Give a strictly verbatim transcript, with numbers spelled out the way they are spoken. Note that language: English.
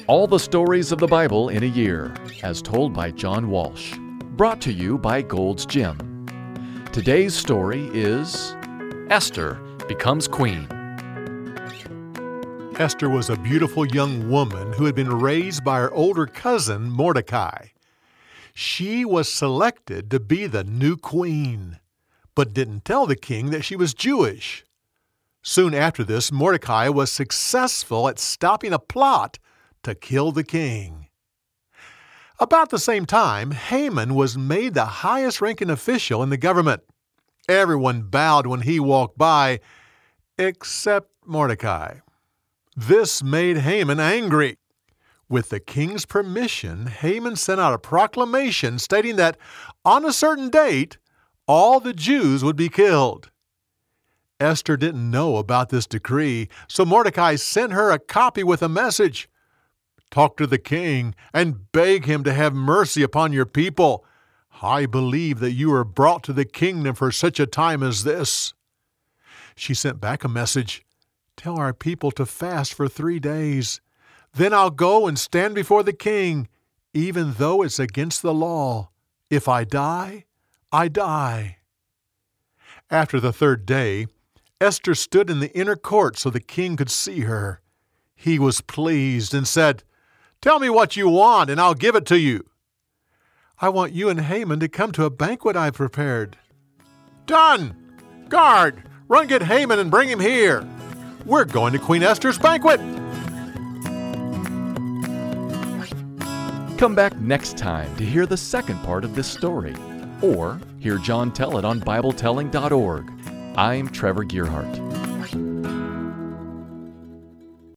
All the stories of the Bible in a year, as told by John Walsh. Brought to you by Gold's Gym. Today's story is Esther Becomes Queen. Esther was a beautiful young woman who had been raised by her older cousin, Mordecai. She was selected to be the new queen, but didn't tell the king that she was Jewish. Soon after this, Mordecai was successful at stopping a plot to kill the king. About the same time, Haman was made the highest-ranking official in the government. Everyone bowed when he walked by, except Mordecai. This made Haman angry. With the king's permission, Haman sent out a proclamation stating that on a certain date, all the Jews would be killed. Esther didn't know about this decree, so Mordecai sent her a copy with a message. Talk to the king and beg him to have mercy upon your people. I believe that you were brought to the kingdom for such a time as this. She sent back a message. Tell our people to fast for three days. Then I'll go and stand before the king, even though it's against the law. If I die, I die. After the third day, Esther stood in the inner court so the king could see her. He was pleased and said, Tell me what you want, and I'll give it to you. I want you and Haman to come to a banquet I've prepared. Done! Guard, run get Haman and bring him here. We're going to Queen Esther's banquet. Come back next time to hear the second part of this story, or hear John tell it on Bible telling dot org. I'm Trevor Gearhart.